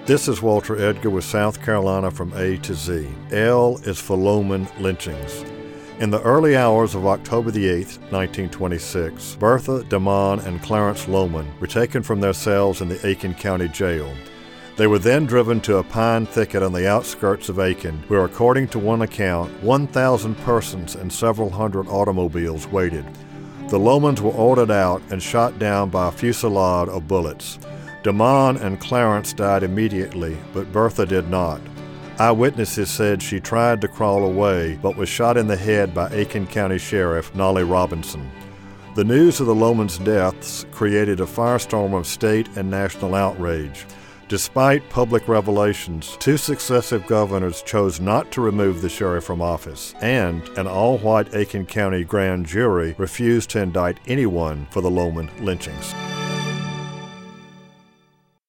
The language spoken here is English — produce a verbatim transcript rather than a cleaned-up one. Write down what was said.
This is Walter Edgar with South Carolina from A to Z. L is for Loman lynchings. In the early hours of October the eighth, nineteen twenty-six, Bertha, Damon, and Clarence Loman were taken from their cells in the Aiken County Jail. They were then driven to a pine thicket on the outskirts of Aiken, where, according to one account, one thousand persons and several hundred automobiles waited. The Lomans were ordered out and shot down by a fusillade of bullets. Damon and Clarence died immediately, but Bertha did not. Eyewitnesses said she tried to crawl away, but was shot in the head by Aiken County Sheriff Nolly Robinson. The news of the Lomans' deaths created a firestorm of state and national outrage. Despite public revelations, two successive governors chose not to remove the sheriff from office, and an all-white Aiken County grand jury refused to indict anyone for the Loman lynchings.